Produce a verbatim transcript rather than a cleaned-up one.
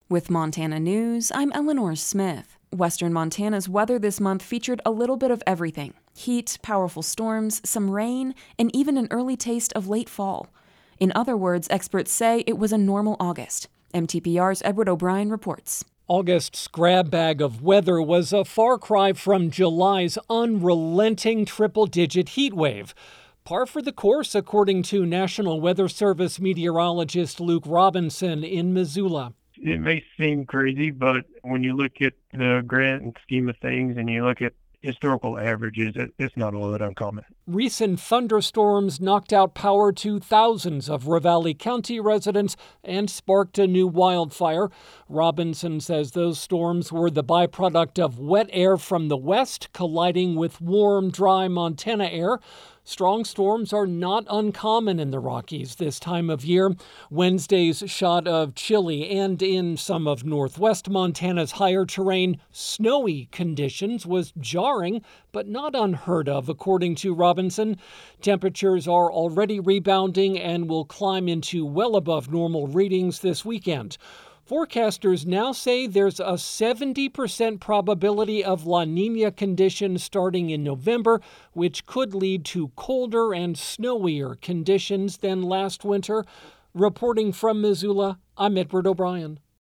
With Montana News, I'm Eleanor Smith. Western Montana's weather this month featured a little bit of everything: heat, powerful storms, some rain, and even an early taste of late fall. In other words, experts say it was a normal August. M T P R's Edward O'Brien reports. August's grab bag of weather was a far cry from July's unrelenting triple-digit heat wave. Par for the course, according to National Weather Service meteorologist Luke Robinson in Missoula. It may seem crazy, but when you look at the grand scheme of things and you look at historical averages, it's not all that uncommon. Recent thunderstorms knocked out power to thousands of Ravalli County residents and sparked a new wildfire. Robinson says those storms were the byproduct of wet air from the west colliding with warm, dry Montana air. Strong storms are not uncommon in the Rockies this time of year. Wednesday's shot of chilly and, in some of northwest Montana's higher terrain, snowy conditions was jarring, but not unheard of, according to Robinson. Temperatures are already rebounding and will climb into well above normal readings this weekend. Forecasters now say there's a seventy percent probability of La Niña conditions starting in November, which could lead to colder and snowier conditions than last winter. Reporting from Missoula, I'm Edward O'Brien.